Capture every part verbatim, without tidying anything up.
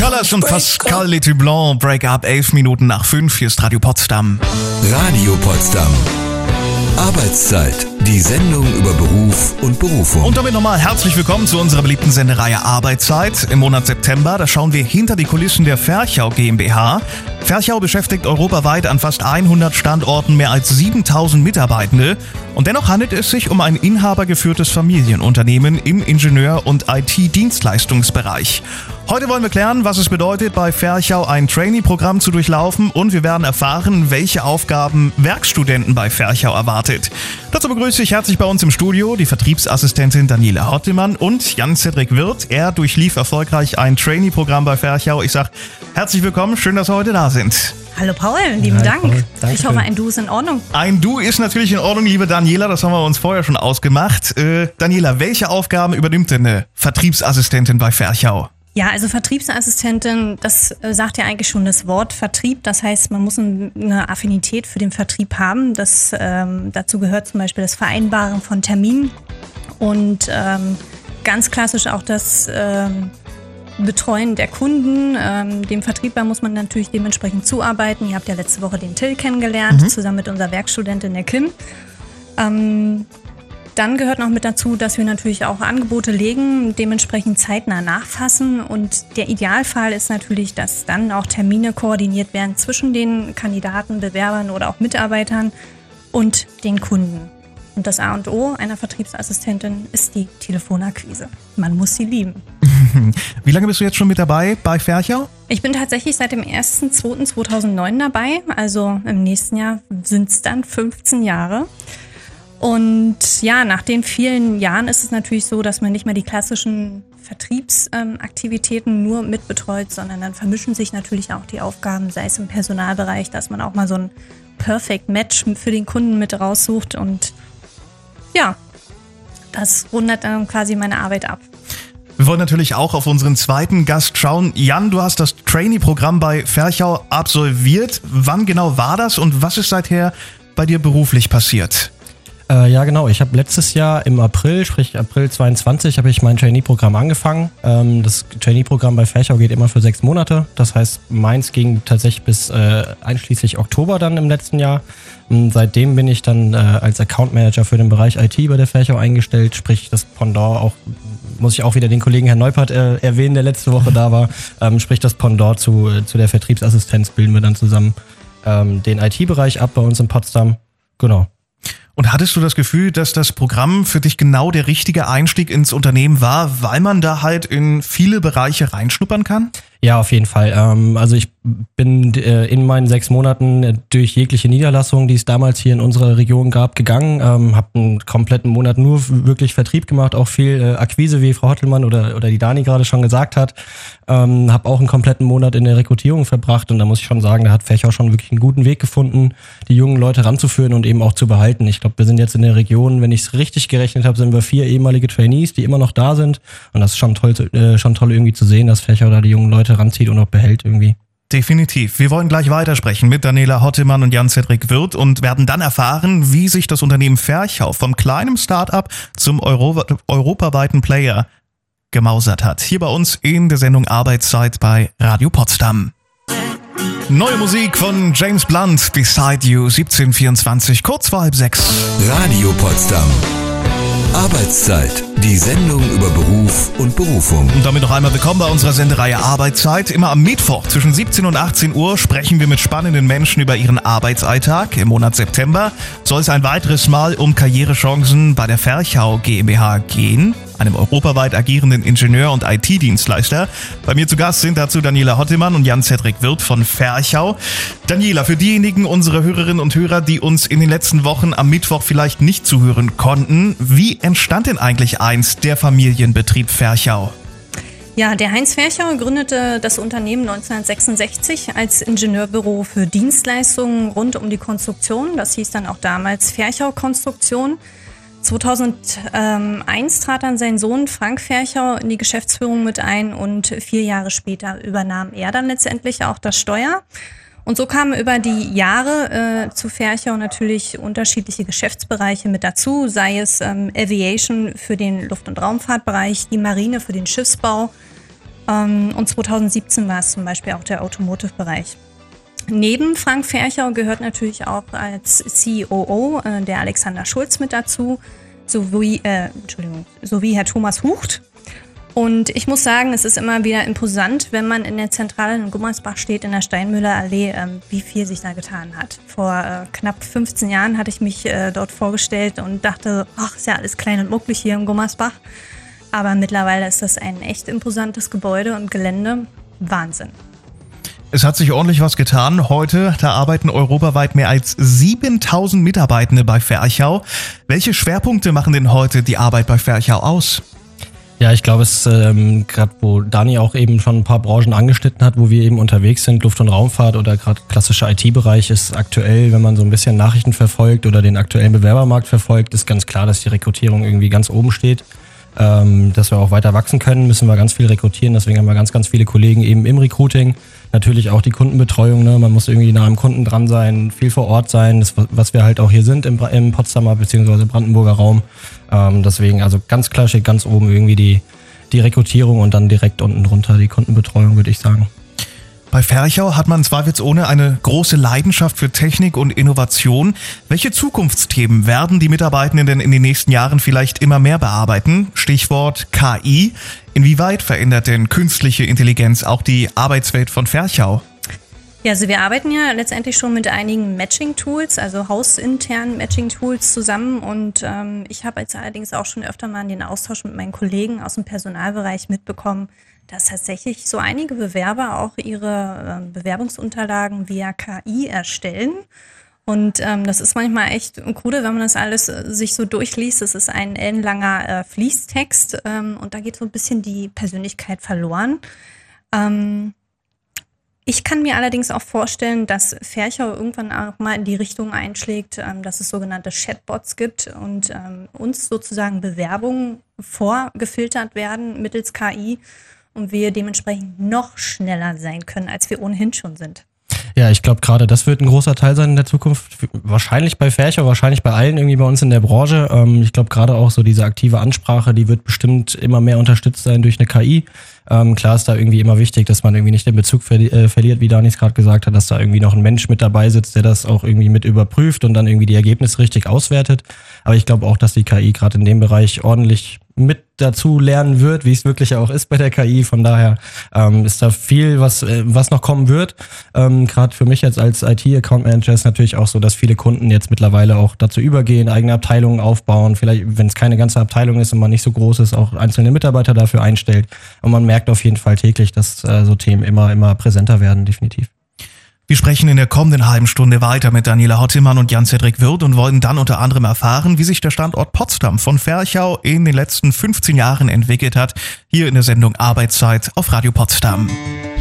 Colors und Pascal Letoublon, Break Up, elf Minuten nach fünf, hier ist Radio Potsdam. Radio Potsdam. Arbeitszeit, die Sendung über Beruf und Berufung. Und damit nochmal herzlich willkommen zu unserer beliebten Sendereihe Arbeitszeit. Im Monat September, da schauen wir hinter die Kulissen der Ferchau GmbH. Ferchau beschäftigt europaweit an fast hundert Standorten mehr als siebentausend Mitarbeitende. Und dennoch handelt es sich um ein inhabergeführtes Familienunternehmen im Ingenieur- und I T-Dienstleistungsbereich. Heute wollen wir klären, was es bedeutet, bei Ferchau ein Trainee-Programm zu durchlaufen, und wir werden erfahren, welche Aufgaben Werkstudenten bei Ferchau erwartet. Dazu begrüße ich herzlich bei uns im Studio die Vertriebsassistentin Daniela Hottemann und Jan-Cedric Wirth. Er durchlief erfolgreich ein Trainee-Programm bei Ferchau. Ich sage herzlich willkommen, schön, dass Sie heute da sind. Hallo Paul, lieben Hi, Dank. Paul. Ich hoffe, ein Du ist in Ordnung. Ein Du ist natürlich in Ordnung, liebe Daniela, das haben wir uns vorher schon ausgemacht. Äh, Daniela, welche Aufgaben übernimmt denn eine Vertriebsassistentin bei Ferchau? Ja, also Vertriebsassistentin, das äh, sagt ja eigentlich schon das Wort Vertrieb. Das heißt, man muss ein, eine Affinität für den Vertrieb haben. Das, ähm, dazu gehört zum Beispiel das Vereinbaren von Terminen und ähm, ganz klassisch auch das ähm, Betreuen der Kunden. Ähm, dem Vertriebler muss man natürlich dementsprechend zuarbeiten. Ihr habt ja letzte Woche den Till kennengelernt, mhm. zusammen mit unserer Werkstudentin der Kim. Ähm, Dann gehört noch mit dazu, dass wir natürlich auch Angebote legen, dementsprechend zeitnah nachfassen. Und der Idealfall ist natürlich, dass dann auch Termine koordiniert werden zwischen den Kandidaten, Bewerbern oder auch Mitarbeitern und den Kunden. Und das A und O einer Vertriebsassistentin ist die Telefonakquise. Man muss sie lieben. Wie lange bist du jetzt schon mit dabei bei Ferchau? Ich bin tatsächlich seit dem ersten zweiten zweitausendneun dabei. Also im nächsten Jahr sind es dann fünfzehn Jahre. Und ja, nach den vielen Jahren ist es natürlich so, dass man nicht mehr die klassischen Vertriebsaktivitäten ähm, nur mitbetreut, sondern dann vermischen sich natürlich auch die Aufgaben, sei es im Personalbereich, dass man auch mal so ein Perfect Match für den Kunden mit raussucht. Und ja, das rundet dann quasi meine Arbeit ab. Wir wollen natürlich auch auf unseren zweiten Gast schauen. Jan, du hast das Trainee-Programm bei Ferchau absolviert. Wann genau war das und was ist seither bei dir beruflich passiert? Äh, ja, genau. Ich habe letztes Jahr im April, sprich April zweiundzwanzig, habe ich mein Trainee-Programm angefangen. Ähm, das Trainee-Programm bei Ferchau geht immer für sechs Monate. Das heißt, meins ging tatsächlich bis äh, einschließlich Oktober dann im letzten Jahr. Und seitdem bin ich dann äh, als Account Manager für den Bereich I T bei der Ferchau eingestellt. Sprich, das Pendant auch, muss ich auch wieder den Kollegen Herrn Neupert äh, erwähnen, der letzte Woche da war. Ähm, sprich, das Pendant zu, äh, zu der Vertriebsassistenz bilden wir dann zusammen ähm, den I T-Bereich ab bei uns in Potsdam. Genau. Und hattest du das Gefühl, dass das Programm für dich genau der richtige Einstieg ins Unternehmen war, weil man da halt in viele Bereiche reinschnuppern kann? Ja, auf jeden Fall. Ähm, also ich bin äh, in meinen sechs Monaten durch jegliche Niederlassungen, die es damals hier in unserer Region gab, gegangen. Ähm, habe einen kompletten Monat nur wirklich Vertrieb gemacht, auch viel äh, Akquise, wie Frau Hottelmann oder oder die Dani gerade schon gesagt hat. Ähm, habe auch einen kompletten Monat in der Rekrutierung verbracht und da muss ich schon sagen, da hat Ferchau schon wirklich einen guten Weg gefunden, die jungen Leute ranzuführen und eben auch zu behalten. Ich glaube, wir sind jetzt in der Region, wenn ich es richtig gerechnet habe, sind wir vier ehemalige Trainees, die immer noch da sind. Und das ist schon toll, äh, schon toll irgendwie zu sehen, dass Ferchau da die jungen Leute ranzieht und auch behält irgendwie. Definitiv. Wir wollen gleich weitersprechen mit Daniela Hottemann und Jan-Cedric Wirth und werden dann erfahren, wie sich das Unternehmen Ferchau vom kleinen Start-up zum Euro- europaweiten Player gemausert hat. Hier bei uns in der Sendung Arbeitszeit bei Radio Potsdam. Neue Musik von James Blunt, Beside You, siebzehn vierundzwanzig, kurz vor halb sechs. Radio Potsdam. Arbeitszeit, die Sendung über Beruf und Berufung. Und damit noch einmal willkommen bei unserer Sendereihe Arbeitszeit. Immer am Mittwoch zwischen siebzehn und achtzehn Uhr sprechen wir mit spannenden Menschen über ihren Arbeitsalltag. Im Monat September soll es ein weiteres Mal um Karrierechancen bei der Ferchau GmbH gehen, einem europaweit agierenden Ingenieur- und I T-Dienstleister. Bei mir zu Gast sind dazu Daniela Hottemann und Jan-Cedric Wirth von Ferchau. Daniela, für diejenigen, unsere Hörerinnen und Hörer, die uns in den letzten Wochen am Mittwoch vielleicht nicht zuhören konnten, wie entstand denn eigentlich einst der Familienbetrieb Ferchau? Ja, der Heinz Ferchau gründete das Unternehmen neunzehnhundertsechsundsechzig als Ingenieurbüro für Dienstleistungen rund um die Konstruktion. Das hieß dann auch damals Ferchau Konstruktion. zweitausendeins trat dann sein Sohn Frank Ferchau in die Geschäftsführung mit ein und vier Jahre später übernahm er dann letztendlich auch das Steuer. Und so kamen über die Jahre äh, zu Ferchau natürlich unterschiedliche Geschäftsbereiche mit dazu, sei es ähm, Aviation für den Luft- und Raumfahrtbereich, die Marine für den Schiffsbau, Ähm, und zweitausendsiebzehn war es zum Beispiel auch der Automotive-Bereich. Neben Frank Ferchau gehört natürlich auch als C O O äh, der Alexander Schulz mit dazu, sowie, äh, Entschuldigung, sowie Herr Thomas Hucht. Und ich muss sagen, es ist immer wieder imposant, wenn man in der Zentrale in Gummersbach steht, in der Steinmüller Allee, ähm, wie viel sich da getan hat. Vor äh, knapp fünfzehn Jahren hatte ich mich äh, dort vorgestellt und dachte, ach, ist ja alles klein und mucklig hier in Gummersbach. Aber mittlerweile ist das ein echt imposantes Gebäude und Gelände. Wahnsinn. Es hat sich ordentlich was getan. Heute, da arbeiten europaweit mehr als siebentausend Mitarbeitende bei Ferchau. Welche Schwerpunkte machen denn heute die Arbeit bei Ferchau aus? Ja, ich glaube, es ähm, gerade wo Dani auch eben schon ein paar Branchen angeschnitten hat, wo wir eben unterwegs sind, Luft- und Raumfahrt oder gerade klassischer I T-Bereich, ist aktuell, wenn man so ein bisschen Nachrichten verfolgt oder den aktuellen Bewerbermarkt verfolgt, ist ganz klar, dass die Rekrutierung irgendwie ganz oben steht. Ähm, dass wir auch weiter wachsen können, müssen wir ganz viel rekrutieren. Deswegen haben wir ganz, ganz viele Kollegen eben im Recruiting. Natürlich auch die Kundenbetreuung. Ne? Man muss irgendwie nah am Kunden dran sein, viel vor Ort sein, das, was wir halt auch hier sind im, im Potsdamer bzw. Brandenburger Raum. Ähm, deswegen also ganz klar steht ganz oben irgendwie die, die Rekrutierung und dann direkt unten drunter die Kundenbetreuung, würde ich sagen. Bei Ferchau hat man zweifelsohne eine große Leidenschaft für Technik und Innovation. Welche Zukunftsthemen werden die Mitarbeitenden denn in den nächsten Jahren vielleicht immer mehr bearbeiten? Stichwort K I. Inwieweit verändert denn künstliche Intelligenz auch die Arbeitswelt von Ferchau? Ja, also wir arbeiten ja letztendlich schon mit einigen Matching-Tools, also hausinternen Matching-Tools zusammen. Und ähm, ich habe jetzt allerdings auch schon öfter mal in den Austausch mit meinen Kollegen aus dem Personalbereich mitbekommen, dass tatsächlich so einige Bewerber auch ihre äh, Bewerbungsunterlagen via K I erstellen. Und ähm, das ist manchmal echt krude, wenn man das alles äh, sich so durchliest. Es ist ein ellenlanger äh, Fließtext ähm, und da geht so ein bisschen die Persönlichkeit verloren. Ähm, ich kann mir allerdings auch vorstellen, dass Ferchau irgendwann auch mal in die Richtung einschlägt, ähm, dass es sogenannte Chatbots gibt und ähm, uns sozusagen Bewerbungen vorgefiltert werden mittels K I. Und wir dementsprechend noch schneller sein können, als wir ohnehin schon sind. Ja, ich glaube gerade, das wird ein großer Teil sein in der Zukunft. Wahrscheinlich bei Ferchau, wahrscheinlich bei allen irgendwie bei uns in der Branche. Ähm, ich glaube gerade auch so diese aktive Ansprache, die wird bestimmt immer mehr unterstützt sein durch eine K I. Ähm, klar ist da irgendwie immer wichtig, dass man irgendwie nicht den Bezug verli- äh, verliert, wie Dani es gerade gesagt hat, dass da irgendwie noch ein Mensch mit dabei sitzt, der das auch irgendwie mit überprüft und dann irgendwie die Ergebnisse richtig auswertet. Aber ich glaube auch, dass die K I gerade in dem Bereich ordentlich mit dazu lernen wird, wie es wirklich auch ist bei der K I. Von daher ähm, ist da viel, was äh, was noch kommen wird. Ähm, gerade für mich jetzt als I T-Account Manager ist natürlich auch so, dass viele Kunden jetzt mittlerweile auch dazu übergehen, eigene Abteilungen aufbauen. Vielleicht, wenn es keine ganze Abteilung ist und man nicht so groß ist, auch einzelne Mitarbeiter dafür einstellt. Und man merkt auf jeden Fall täglich, dass äh, so Themen immer, immer präsenter werden, definitiv. Wir sprechen in der kommenden halben Stunde weiter mit Daniela Hottemann und Jan-Cedric Wirth und wollen dann unter anderem erfahren, wie sich der Standort Potsdam von Ferchau in den letzten fünfzehn Jahren entwickelt hat. Hier in der Sendung Arbeitszeit auf Radio Potsdam.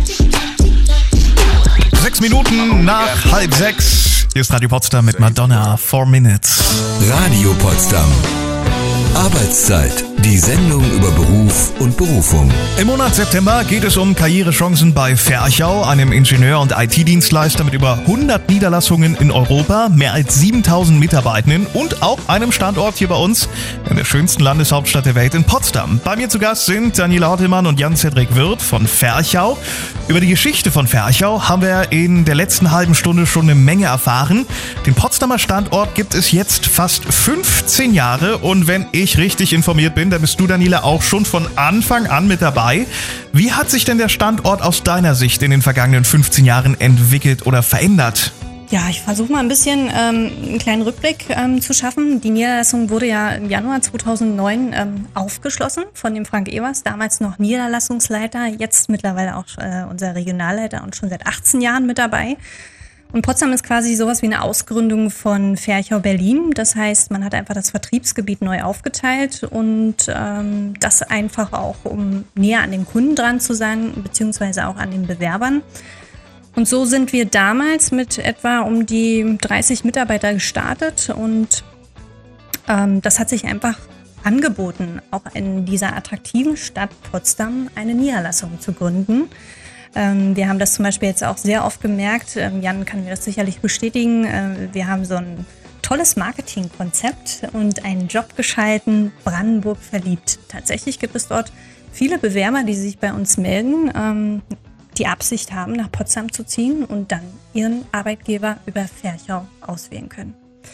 Sechs Minuten nach halb sechs. Hier ist Radio Potsdam mit Madonna, Four Minutes. Radio Potsdam. Arbeitszeit. Die Sendung über Beruf und Berufung. Im Monat September geht es um Karrierechancen bei Ferchau, einem Ingenieur- und I T-Dienstleister mit über hundert Niederlassungen in Europa, mehr als siebentausend Mitarbeitenden und auch einem Standort hier bei uns in der schönsten Landeshauptstadt der Welt in Potsdam. Bei mir zu Gast sind Daniela Hottemann und Jan-Cedric Wirth von Ferchau. Über die Geschichte von Ferchau haben wir in der letzten halben Stunde schon eine Menge erfahren. Den Potsdamer Standort gibt es jetzt fast fünfzehn Jahre und wenn ich richtig informiert bin, da bist du, Daniela, auch schon von Anfang an mit dabei. Wie hat sich denn der Standort aus deiner Sicht in den vergangenen fünfzehn Jahren entwickelt oder verändert? Ja, ich versuche mal ein bisschen ähm, einen kleinen Rückblick ähm, zu schaffen. Die Niederlassung wurde ja im Januar zweitausendneun ähm, aufgeschlossen von dem Frank Evers, damals noch Niederlassungsleiter, jetzt mittlerweile auch äh, unser Regionalleiter und schon seit achtzehn Jahren mit dabei. Und Potsdam ist quasi sowas wie eine Ausgründung von Ferchau Berlin. Das heißt, man hat einfach das Vertriebsgebiet neu aufgeteilt und ähm, das einfach auch, um näher an den Kunden dran zu sein, beziehungsweise auch an den Bewerbern. Und so sind wir damals mit etwa um die dreißig Mitarbeiter gestartet und ähm, das hat sich einfach angeboten, auch in dieser attraktiven Stadt Potsdam eine Niederlassung zu gründen. Ähm, wir haben das zum Beispiel jetzt auch sehr oft gemerkt, ähm, Jan kann mir das sicherlich bestätigen, äh, wir haben so ein tolles Marketingkonzept und einen Job geschalten, Brandenburg verliebt. Tatsächlich gibt es dort viele Bewerber, die sich bei uns melden, ähm, die Absicht haben, nach Potsdam zu ziehen und dann ihren Arbeitgeber über Ferchau auswählen können.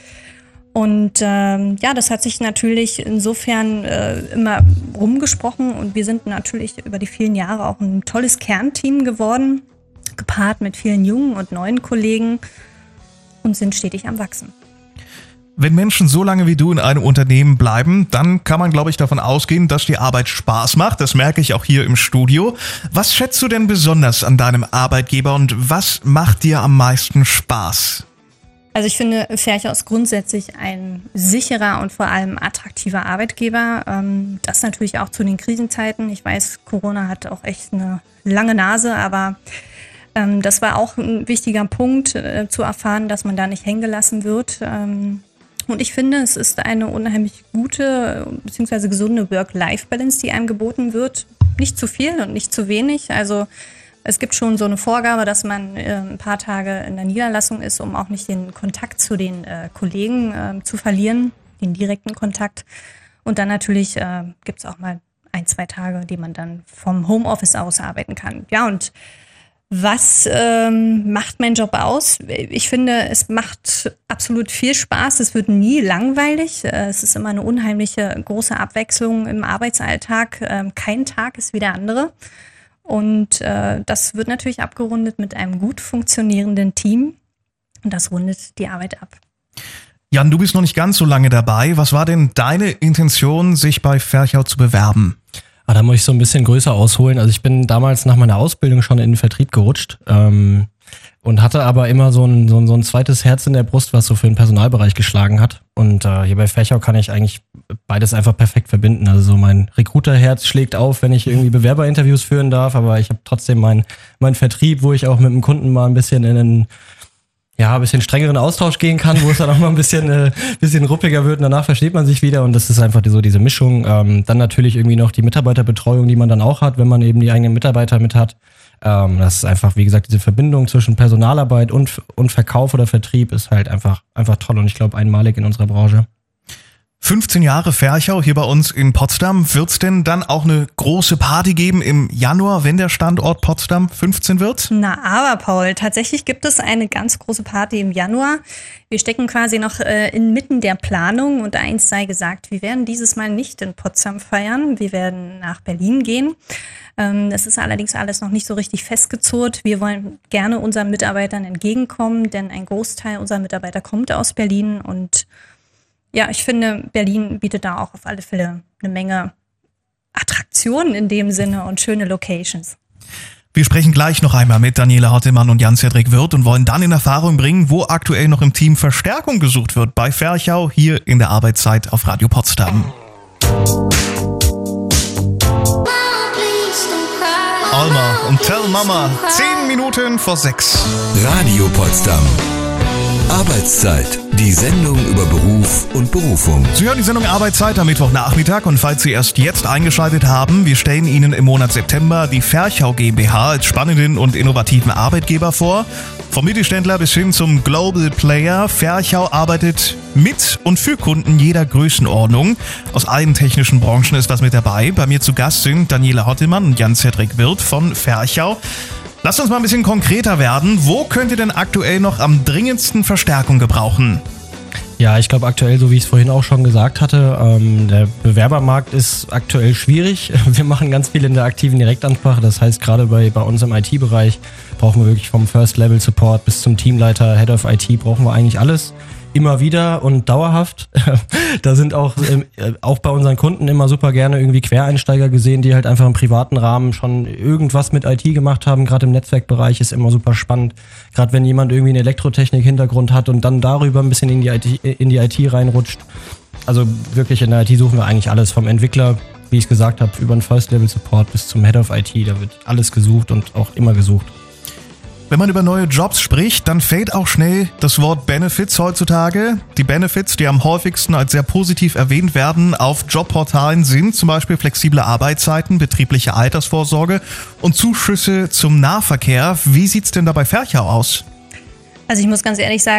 Und ähm, ja, das hat sich natürlich insofern äh, immer rumgesprochen und wir sind natürlich über die vielen Jahre auch ein tolles Kernteam geworden, gepaart mit vielen jungen und neuen Kollegen und sind stetig am Wachsen. Wenn Menschen so lange wie du in einem Unternehmen bleiben, dann kann man, glaube ich, davon ausgehen, dass die Arbeit Spaß macht. Das merke ich auch hier im Studio. Was schätzt du denn besonders an deinem Arbeitgeber und was macht dir am meisten Spaß? Also ich finde, Ferchau ist grundsätzlich ein sicherer und vor allem attraktiver Arbeitgeber. Das natürlich auch zu den Krisenzeiten. Ich weiß, Corona hat auch echt eine lange Nase, aber das war auch ein wichtiger Punkt, zu erfahren, dass man da nicht hängen gelassen wird. Und ich finde, es ist eine unheimlich gute bzw. gesunde Work-Life-Balance, die einem geboten wird. Nicht zu viel und nicht zu wenig. Also es gibt schon so eine Vorgabe, dass man äh, ein paar Tage in der Niederlassung ist, um auch nicht den Kontakt zu den äh, Kollegen äh, zu verlieren, den direkten Kontakt. Und dann natürlich äh, gibt es auch mal ein, zwei Tage, die man dann vom Homeoffice aus arbeiten kann. Ja, und was ähm, macht mein Job aus? Ich finde, es macht absolut viel Spaß. Es wird nie langweilig. Es ist immer eine unheimliche große Abwechslung im Arbeitsalltag. Ähm, kein Tag ist wie der andere. Und äh, das wird natürlich abgerundet mit einem gut funktionierenden Team. Und das rundet die Arbeit ab. Jan, du bist noch nicht ganz so lange dabei. Was war denn deine Intention, sich bei Ferchau zu bewerben? Ah, da muss ich so ein bisschen größer ausholen. Also ich bin damals nach meiner Ausbildung schon in den Vertrieb gerutscht ähm, und hatte aber immer so ein, so, ein, so ein zweites Herz in der Brust, was so für den Personalbereich geschlagen hat. Und äh, hier bei Ferchau kann ich eigentlich beides einfach perfekt verbinden. Also so mein Recruiter-Herz schlägt auf, wenn ich irgendwie Bewerberinterviews führen darf, aber ich habe trotzdem meinen mein Vertrieb, wo ich auch mit dem Kunden mal ein bisschen in einen ja, ein bisschen strengeren Austausch gehen kann, wo es dann auch mal ein bisschen äh, bisschen ruppiger wird und danach versteht man sich wieder und das ist einfach so diese Mischung. Ähm, dann natürlich irgendwie noch die Mitarbeiterbetreuung, die man dann auch hat, wenn man eben die eigenen Mitarbeiter mit hat. Ähm, das ist einfach, wie gesagt, diese Verbindung zwischen Personalarbeit und und Verkauf oder Vertrieb ist halt einfach einfach toll und ich glaube einmalig in unserer Branche. fünfzehn Jahre Ferchau hier bei uns in Potsdam. Wird's denn dann auch eine große Party geben im Januar, wenn der Standort Potsdam fünfzehn wird? Na aber, Paul, tatsächlich gibt es eine ganz große Party im Januar. Wir stecken quasi noch äh, inmitten der Planung und eins sei gesagt, wir werden dieses Mal nicht in Potsdam feiern. Wir werden nach Berlin gehen. Ähm, das ist allerdings alles noch nicht so richtig festgezurrt. Wir wollen gerne unseren Mitarbeitern entgegenkommen, denn ein Großteil unserer Mitarbeiter kommt aus Berlin und ja, ich finde, Berlin bietet da auch auf alle Fälle eine Menge Attraktionen in dem Sinne und schöne Locations. Wir sprechen gleich noch einmal mit Daniela Hottemann und Jan-Cedric Wirth und wollen dann in Erfahrung bringen, wo aktuell noch im Team Verstärkung gesucht wird bei Ferchau hier in der Arbeitszeit auf Radio Potsdam. Alma und Tell Mama, zehn Minuten vor sechs. Radio Potsdam. Arbeitszeit, die Sendung über Beruf und Berufung. Sie hören die Sendung Arbeitszeit am Mittwochnachmittag und falls Sie erst jetzt eingeschaltet haben, wir stellen Ihnen im Monat September die Ferchau GmbH als spannenden und innovativen Arbeitgeber vor. Vom Mittelständler bis hin zum Global Player. Ferchau arbeitet mit und für Kunden jeder Größenordnung. Aus allen technischen Branchen ist was mit dabei. Bei mir zu Gast sind Daniela Hottemann und Jan-Cedric Wirth von Ferchau. Lasst uns mal ein bisschen konkreter werden. Wo könnt ihr denn aktuell noch am dringendsten Verstärkung gebrauchen? Ja, ich glaube aktuell, so wie ich es vorhin auch schon gesagt hatte, ähm, der Bewerbermarkt ist aktuell schwierig. Wir machen ganz viel in der aktiven Direktansprache. Das heißt, gerade bei, bei uns im I T-Bereich brauchen wir wirklich vom First-Level-Support bis zum Teamleiter, Head of I T, brauchen wir eigentlich alles. Immer wieder und dauerhaft. Da sind auch, äh, auch bei unseren Kunden immer super gerne irgendwie Quereinsteiger gesehen, die halt einfach im privaten Rahmen schon irgendwas mit I T gemacht haben. Gerade im Netzwerkbereich ist immer super spannend. Gerade wenn jemand irgendwie einen Elektrotechnik-Hintergrund hat und dann darüber ein bisschen in die I T, in die I T reinrutscht. Also wirklich in der I T suchen wir eigentlich alles. Vom Entwickler, wie ich es gesagt habe, über den First-Level-Support bis zum Head of I T. Da wird alles gesucht und auch immer gesucht. Wenn man über neue Jobs spricht, dann fällt auch schnell das Wort Benefits heutzutage. Die Benefits, die am häufigsten als sehr positiv erwähnt werden auf Jobportalen, sind zum Beispiel flexible Arbeitszeiten, betriebliche Altersvorsorge und Zuschüsse zum Nahverkehr. Wie sieht's denn da bei Ferchau aus? Also ich muss ganz ehrlich sagen,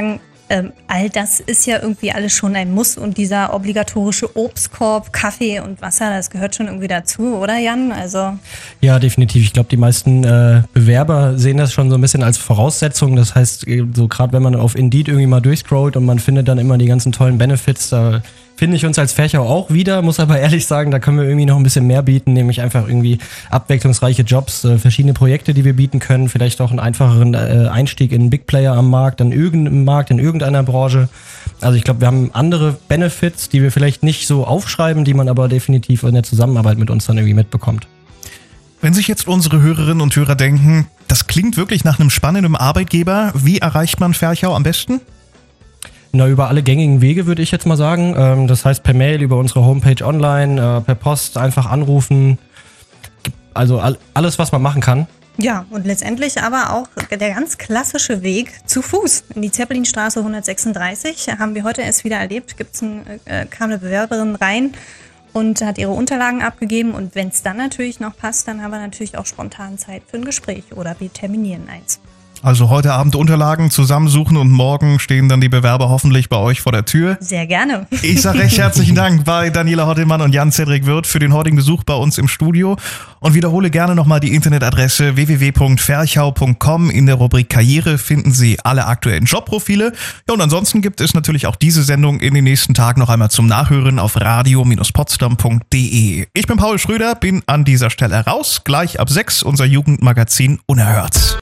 Ähm, all das ist ja irgendwie alles schon ein Muss und dieser obligatorische Obstkorb, Kaffee und Wasser, das gehört schon irgendwie dazu, oder Jan? Also Ja, definitiv. Ich glaube, die meisten äh, Bewerber sehen das schon so ein bisschen als Voraussetzung. Das heißt, so gerade wenn man auf Indeed irgendwie mal durchscrollt und man findet dann immer die ganzen tollen Benefits, da finde ich uns als Ferchau auch wieder, muss aber ehrlich sagen, da können wir irgendwie noch ein bisschen mehr bieten, nämlich einfach irgendwie abwechslungsreiche Jobs, äh, verschiedene Projekte, die wir bieten können, vielleicht auch einen einfacheren äh, Einstieg in Big Player am Markt, an irgendeinem Markt, in irgendeiner Branche. Also ich glaube, wir haben andere Benefits, die wir vielleicht nicht so aufschreiben, die man aber definitiv in der Zusammenarbeit mit uns dann irgendwie mitbekommt. Wenn sich jetzt unsere Hörerinnen und Hörer denken, das klingt wirklich nach einem spannenden Arbeitgeber, wie erreicht man Ferchau am besten? Na, über alle gängigen Wege würde ich jetzt mal sagen. Ähm, das heißt per Mail, über unsere Homepage online, äh, per Post, einfach anrufen. Also all, alles, was man machen kann. ja, und letztendlich aber auch der ganz klassische Weg zu Fuß. In die Zeppelinstraße hundertsechsunddreißig haben wir heute erst wieder erlebt. Gibt's ein, äh, kam eine Bewerberin rein und hat ihre Unterlagen abgegeben. Und wenn es dann natürlich noch passt, dann haben wir natürlich auch spontan Zeit für ein Gespräch oder wir terminieren eins. Also heute Abend Unterlagen zusammensuchen und morgen stehen dann die Bewerber hoffentlich bei euch vor der Tür. Sehr gerne. Ich sage recht herzlichen Dank bei Daniela Hottelmann und Jan-Cedric Wirth für den heutigen Besuch bei uns im Studio und wiederhole gerne nochmal die Internetadresse w w w punkt ferchau punkt com. In der Rubrik Karriere finden Sie alle aktuellen Jobprofile. Ja, und ansonsten gibt es natürlich auch diese Sendung in den nächsten Tagen noch einmal zum Nachhören auf radio Bindestrich potsdam punkt de. Ich bin Paul Schröder, bin an dieser Stelle raus. Gleich ab sechs unser Jugendmagazin Unerhört.